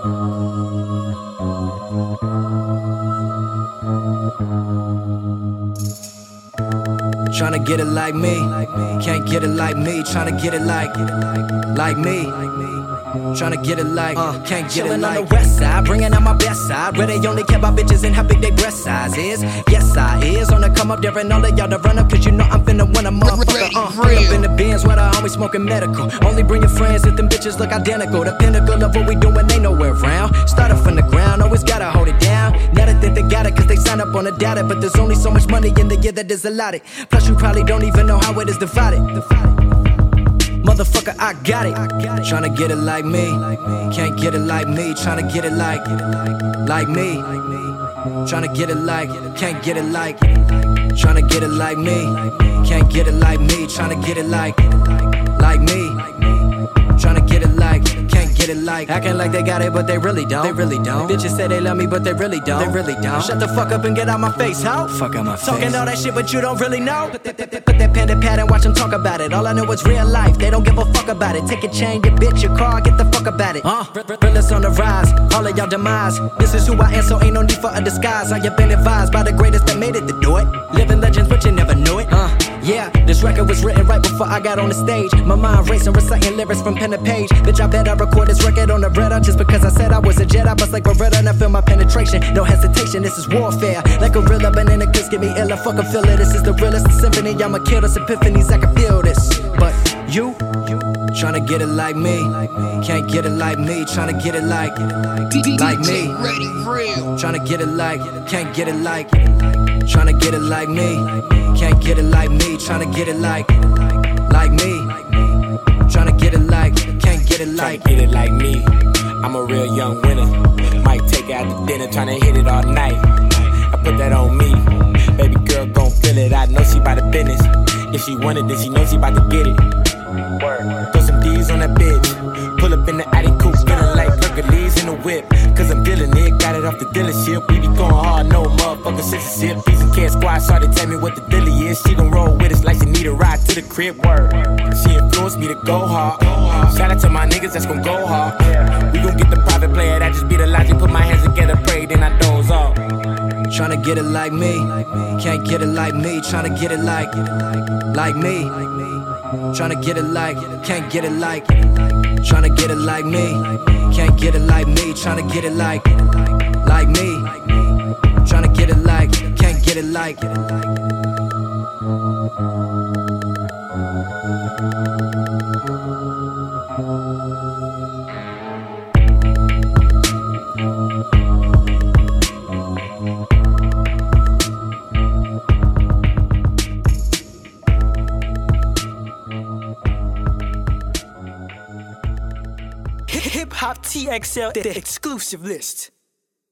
Tryna get it like me, can't get it like me. Tryna get it like me. Tryna get it like, can't get it like. On the west side, bringing out my best side, where they only care about bitches and how big they breast size is. Yes, I is on the come up there and all of y'all to run up, cause you know I'm finna win a motherfucker. Pull up in the Benz where I always smoking medical. Only bring your friends if them bitches look identical. The pinnacle of what we doing ain't nowhere around. Started from the ground, always gotta hold it down. Now they think they got it cause they sign up on the data, but there's only so much money in the year that is allotted. Plus you probably don't even know how it is divided. Motherfucker, I got it. Tryna get it like me, can't get it like me. Tryna get it like me. Tryna get it like, can't get it like. Tryna get it like me, can't get it like me. Tryna get it like me. Tryna get it like, can't get it like. Acting like they got it, but they really don't. They really don't. Bitches say they love me, but they really don't. They really don't. Shut the fuck up and get out my face, ho. Fuck out my face. Talking all that shit, but you don't really know. Put that pen to pad and watch them talk about it. All I know is real life. They don't give a fuck about it. Take a chain, your bitch, your car, get the fuck about it. Realest on the rise, all of y'all demise. This is who I am, so ain't no need for a disguise. I have been advised by the greatest that made it to do it. Living legends, but you never knew it. Yeah, this record was written right before I got on the stage. My mind racing, reciting lyrics from pen to page. Bitch, I bet I record this record on the Beretta. Just because I said I was a jet, I bust like Beretta and I feel my penetration. No hesitation, this is warfare. Like a gorilla, banana kiss, get me illa. Fuck a feel it, this is the realest symphony. I'ma kill this epiphanies, I can feel this. But you tryna get it like me, can't get it like me. Tryna get it like me. Tryna get it like, can't get it like. Tryna get it like me, can't get it like me. Tryna get it like me. Tryna get it like, can't get it like. Tryna get it like me. I'm a real young winner. Might take her out to dinner, tryna hit it all night. I put that on me. Baby girl gon' feel it. I know she bout the business. If she want it, then she knows she bout to get it. Throw some D's on that bitch. Pull up in the Audi coupe, feeling like Hercules in the whip. Cause I'm dealing it, got it off the dealership. We be going hard, no motherfucker censorship. Piece of cat squad, started tell me what the dilly is. She gon' roll with us like she need a ride to the crib. She influenced me to go hard. Shout out to my niggas that's gon' go hard. We gon' get the private player, that just be the logic. Put my hands together, pray, then I doze off. Tryna get it like me, can't get it like me. Tryna get it like me. Tryna get it like, can't get it like. Tryna get it like me, can't get it like me. Tryna get it like me. Tryna get it like, can't get it like. Hip Hop TXL, the exclusive list.